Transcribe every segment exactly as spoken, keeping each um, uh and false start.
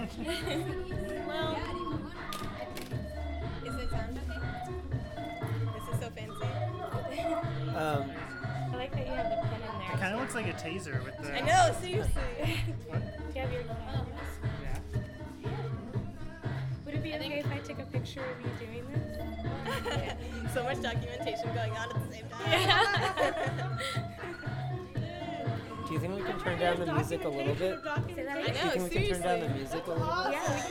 Well, Is it sound okay? This is so fancy. Um, I like that you have the pen in there. Kind of looks like a taser with the. I know, seriously. What? Do you have your cameras? Yeah. Would it be okay if I took a picture of you doing this? So much documentation going on at the same time. do you think we can turn down the music a little bit? Say that I again. Do you know, think we can turn down the seriously. music a little bit? Yeah, we can.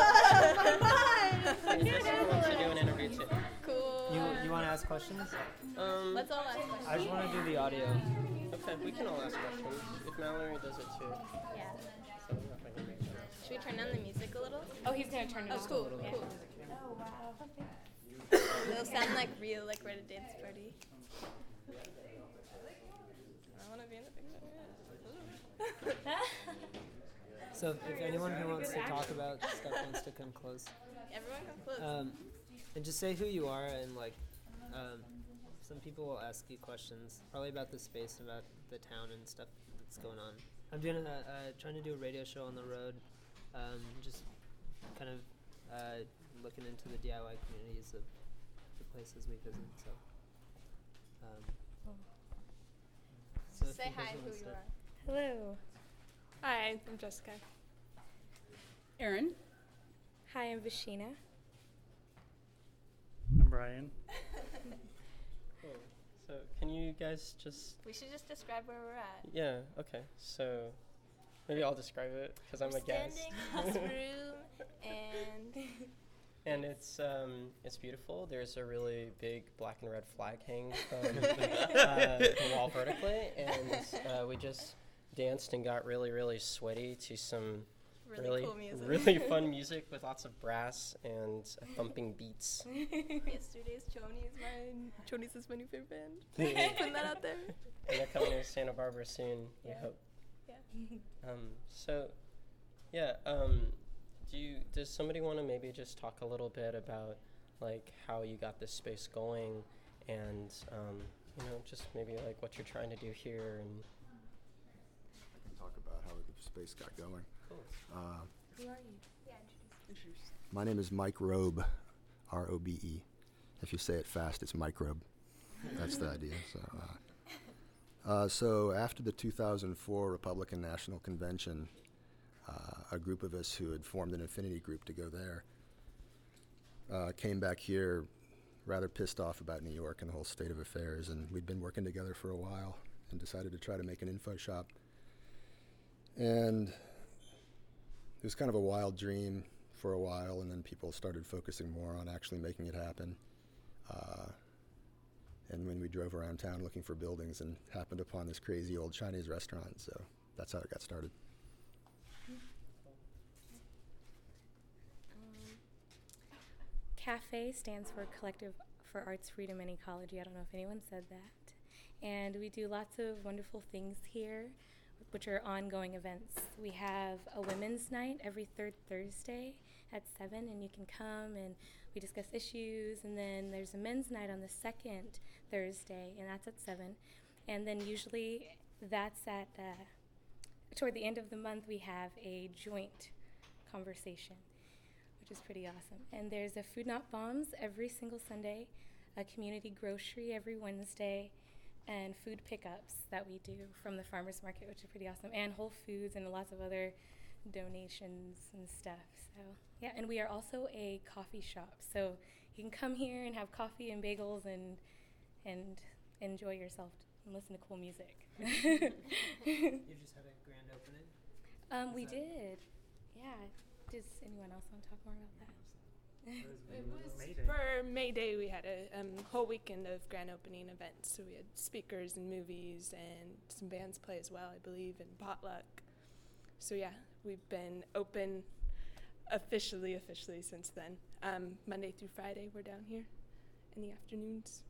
Is this who wants to do an interview too? Cool. You you want to ask questions? Um, Let's all ask questions. I just want to do the audio. okay, we can all ask questions. If Mallory does it too. Yeah. So I'm not making it enough. Should we turn down the music a little? Oh, he's gonna turn it Oh, off. cool, Yeah. cool. Oh wow. It'll sound like real, like we're at a dance party. I want to be in the picture. So if anyone who wants to talk about stuff wants to come close, Everyone come close. um, and just say who you are and like, um, some people will ask you questions probably about the space, about the town and stuff that's going on. I'm doing a, uh, trying to do a radio show on the road, um, just kind of uh, looking into the D I Y communities of the places we visit. So, um, so if Say you guys hi, wanna who you start. are. Hello. Hi, I'm Jessica. Erin? Hi, I'm Vashina. I'm Brian. Cool. So can you guys just? We should just describe where we're at. Yeah. Okay. So maybe I'll describe it because I'm We're a guest. standing in this room, and And it's um it's beautiful. There's a really big black and red flag hanging from uh, the wall vertically, and uh, we just danced and got really really sweaty to some really, really cool music. really fun music with lots of brass and uh, thumping beats. Yesterday's Chonies, my Chonies is my new favorite band. And Putting that out there. they're coming to Santa Barbara soon. We Yeah. hope. Yeah. Um, so, yeah. Um, do you? Does somebody want to maybe just talk a little bit about like how you got this space going, and um, you know, just maybe like what you're trying to do here, and Talk about how the space got going. cool. Uh, Who are you? Yeah, Introduce. my name is Mike Robe, R O B E. If you say it fast, it's microbe. That's the idea. So, uh, uh, so after the two thousand four Republican National Convention, uh, a group of us who had formed an affinity group to go there uh, came back here rather pissed off about New York and the whole state of affairs, and we'd been working together for a while and decided to try to make an info shop. And it was kind of a wild dream for a while, and then people started focusing more on actually making it happen. Uh, and when we drove around town looking for buildings and happened upon this crazy old Chinese restaurant, so that's how it got started. Um, CAFE stands for Collective for Arts, Freedom, and Ecology. I don't know if anyone said that. And we do lots of wonderful things here, which are ongoing events. We have a women's night every third Thursday at seven, and you can come and we discuss issues. And then there's a men's night on the second Thursday, and that's at seven. And then usually that's at, uh, toward the end of the month, we have a joint conversation, which is pretty awesome. And there's a Food Not Bombs every single Sunday, a community grocery every Wednesday, and food pickups that we do from the farmers market, which is pretty awesome, and Whole Foods and lots of other donations and stuff. So yeah, and we are also a coffee shop, so you can come here and have coffee and bagels and and enjoy yourself and listen to cool music. You just had a grand opening? um, we did, yeah. Does anyone else want to talk more about that? It was May Day. for May Day. We had a um, whole weekend of grand opening events. So we had speakers and movies and some bands play as well, I believe, and potluck. So yeah, we've been open officially, officially since then. Um, Monday through Friday, we're down here in the afternoons.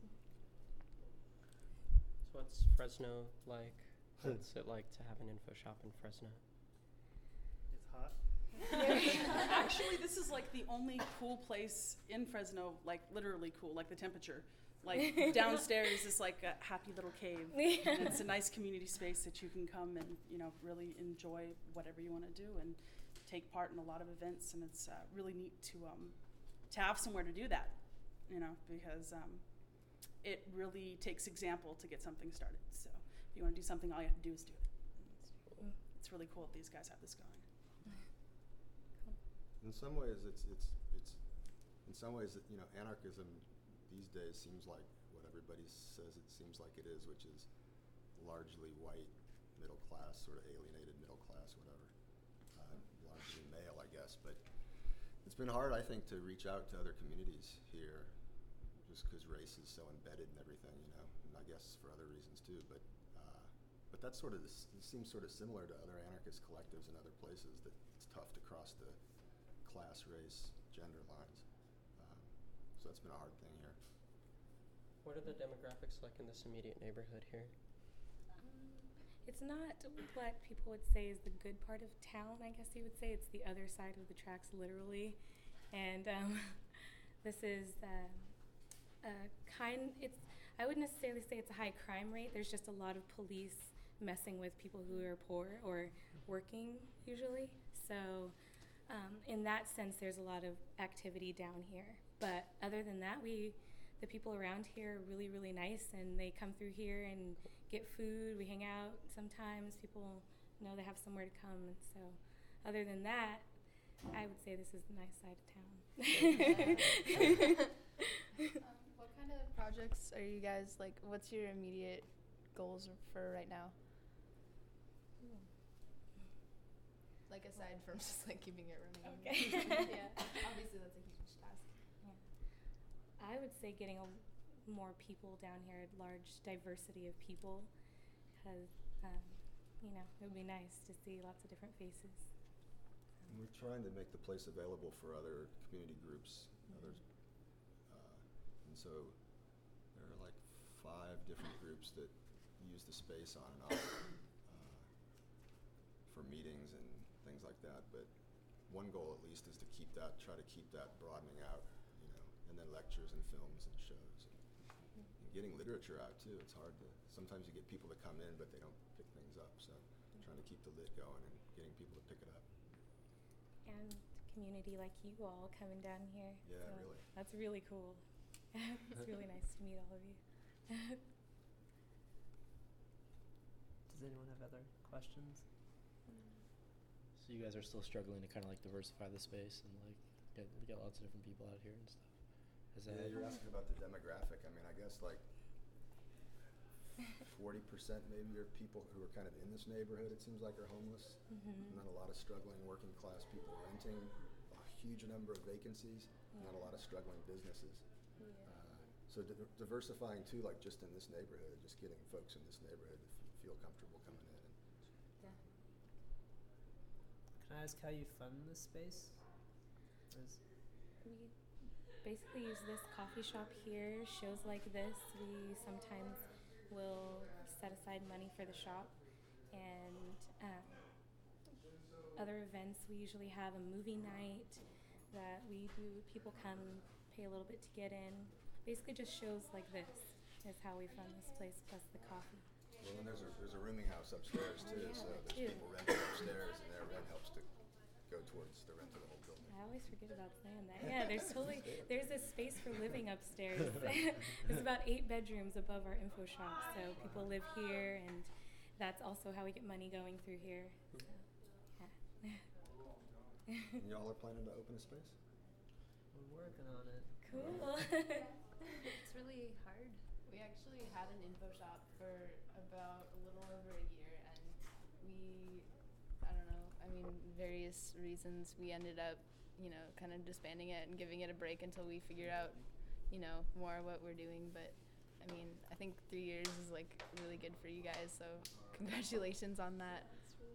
So what's Fresno like? What's it like to have an info shop in Fresno? It's hot. Actually, this is like the only cool place in Fresno, like literally cool, like the temperature. Like downstairs is like a happy little cave. And it's a nice community space that you can come and, you know, really enjoy whatever you want to do and take part in a lot of events, and it's uh, really neat to um, to have somewhere to do that, you know, because um, it really takes example to get something started. So if you want to do something, all you have to do is do it. It's, it's really cool that these guys have this going. In some ways, it's it's it's in some ways, you know, anarchism these days seems like what everybody says it seems like it is, which is largely white, middle class, sort of alienated middle class, whatever. Uh, largely male, I guess. But it's been hard, I think, to reach out to other communities here, just because race is so embedded in everything, you know. And I guess for other reasons too. But uh, but that's sort of this, it seems sort of similar to other anarchist collectives in other places, that it's tough to cross the class, race, gender lines. Um, so that's been a hard thing here. What are the demographics like in this immediate neighborhood here? Um, it's not what people would say is the good part of town, I guess you would say. It's the other side of the tracks, literally. And um, this is uh, a kind, it's, I wouldn't necessarily say it's a high crime rate. There's just a lot of police messing with people who are poor or working, usually. So um, in that sense, there's a lot of activity down here. But other than that, we... the people around here are really, really nice, and they come through here and get food. We hang out sometimes. People know they have somewhere to come. And so other than that, I would say this is the nice side of town. um, what kind of projects are you guys, like, what's your immediate goals for right now? Like, aside from just, like, keeping it running. Okay. Yeah, obviously that's a huge task. I would say getting a, more people down here, a large diversity of people, because, um, you know, it would be nice to see lots of different faces. And we're trying to make the place available for other community groups, mm-hmm. others, uh, and so there are like five different groups that use the space on and off uh, for meetings and things like that. But one goal, at least, is to keep that, try to keep that broadening out. And then lectures and films and shows. And, and getting literature out too. It's hard to, sometimes you get people to come in but they don't pick things up. So trying to keep the lit going and getting people to pick it up. And community like you all coming down here. Yeah, so really. That's really cool. It's really nice to meet all of you. Does anyone have other questions? So you guys are still struggling to kind of like diversify the space and like get, get lots of different people out here and stuff. Is that yeah, you're asking about the demographic. I mean, I guess like forty percent maybe are people who are kind of in this neighborhood, it seems like, are homeless. Mm-hmm. Not a lot of struggling working class people renting. A huge number of vacancies. Yeah. Not a lot of struggling businesses. Yeah. Uh, so di- diversifying too, like just in this neighborhood, just getting folks in this neighborhood to f- feel comfortable coming in. And yeah. Can I ask how you fund this space? Is we basically use this coffee shop here, shows like this. We sometimes will set aside money for the shop, and um, other events. We usually have a movie night that we do. People come, pay a little bit to get in. Basically just shows like this is how we fund this place, plus the coffee. well, and there's a there's a rooming house upstairs too, Oh, yeah, so that there's too. people renting upstairs, and their rent helps to go towards the rent of the whole building. I always forget about saying that. Yeah, there's totally, there's a space for living upstairs. There's about eight bedrooms above our info shop, so people live here, and that's also how we get money going through here. So, yeah. And y'all are planning to open a space? we're working on it. Cool. It's really hard. We actually had an info shop for about a little over a year, and we, I don't know, I mean, various reasons, we ended up, you know, kind of disbanding it and giving it a break until we figure out, you know, more what we're doing. But, I mean, I think three years is, like, really good for you guys, so congratulations on that.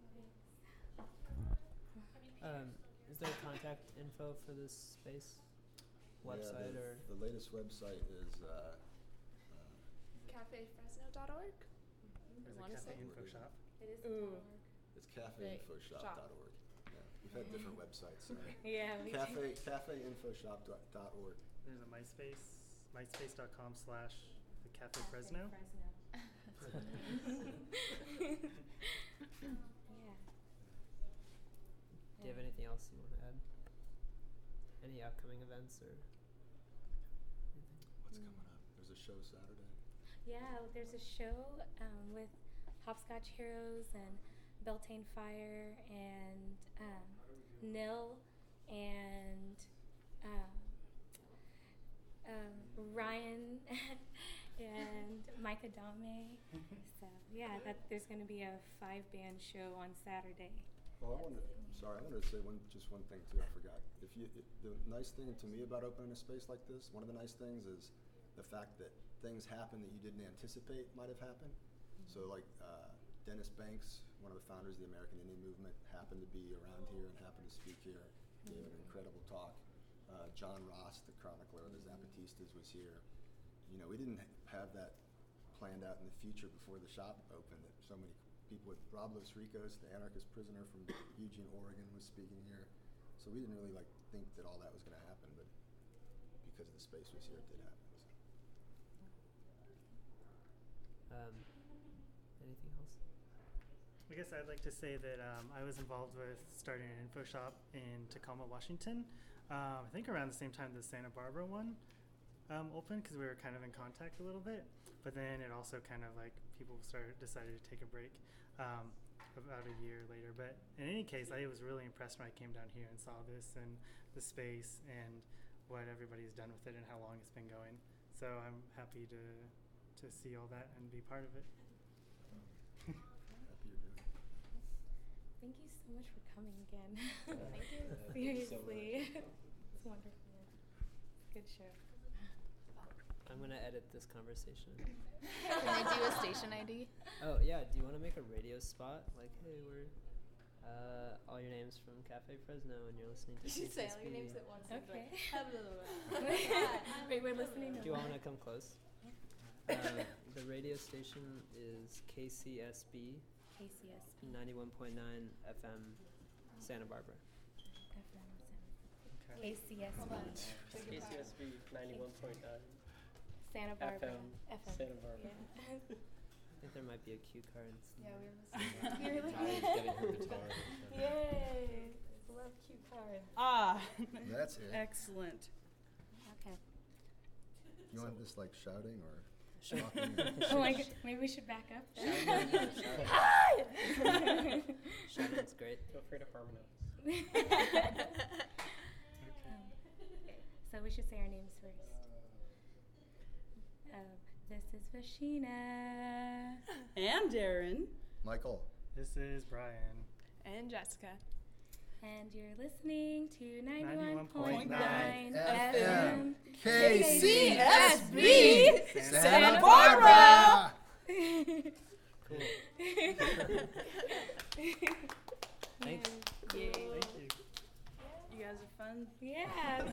Um, is there contact info for this space? Website yeah, the, or the latest website is uh, uh, cafe fresno dot org. There's a wanna cafe say? info shop. It is. Ooh. it's cafe info shop dot org. Yeah, we've had different websites. Sorry. Yeah, we Cafe cafe info shop dot org. There's a MySpace, myspace dot com slash the Cafe Cafe Fresno. Fresno. Yeah. do you have anything else else you want to add? Any upcoming events or anything? What's coming up? There's a show Saturday. Yeah, there's a show um, with Hopscotch Heroes and Beltane Fire and um, Nil and um, um, Ryan and Mike Adame. So yeah, that there's going to be a five-band show on Saturday. Well, I wanted, sorry, I wanted to say one, just one thing too. I forgot. If you, it, the nice thing to me about opening a space like this, one of the nice things is the fact that things happen that you didn't anticipate might have happened. Mm-hmm. So, like uh, Dennis Banks, one of the founders of the American Indian Movement, happened to be around here and happened to speak here. Mm-hmm. Gave an incredible talk. Uh, John Ross, the chronicler of the Zapatistas, was here. You know, we didn't have that planned out in the future before the shop opened. That so many people with Rob Los Ricos, the anarchist prisoner from Eugene, Oregon, was speaking here. So we didn't really like think that all that was going to happen, but because the space was here, it did happen. So. Um, anything else? I guess I'd like to say that um, I was involved with starting an info shop in Tacoma, Washington. Um, I think around the same time the Santa Barbara one um, opened, because we were kind of in contact a little bit. But then it also kind of like people started decided to take a break um, about a year later. But in any case, I was really impressed when I came down here and saw this and the space and what everybody's done with it and how long it's been going. So I'm happy to to see all that and be part of it. Happy you're doing it. Thank you so much for coming again. Thank you. Seriously. It's wonderful. It's a good show. I'm gonna edit this conversation. Can I do a station I D? Oh yeah, do you want to make a radio spot? Like, hey, we're uh, all your names from Cafe Fresno, and you're listening to. You should say all your C S B. names at once. and be Okay. like, hello. Wait, we're listening to Do you want to come close? Uh, the radio station is K C S B, K C S B. ninety-one point nine F M, Santa Barbara. F M K C S B. K C S B ninety-one point nine. Santa Barbara. F M, F M. Santa Barbara. Yeah. I think there might be a cue card. And some Yeah, we were listening. You're Tyler's like, getting her guitar. yay! Love cue cards. Ah, That's it. excellent. Okay. You want this like shouting or Sure. talking? Or Oh my god, maybe we should back up. Shout out, shout out. Shout-out's great. Feel free to harmonize. Um, so we should say our names first. Uh, this is Vashina. And Darren. Michael. This is Brian. And Jessica. And you're listening to ninety-one ninety-one point point nine nine F F M M K C S B, B Santa Santa Barbara. Barbara. Cool. Thanks. Yay. Thank you. You guys are fun. Yeah.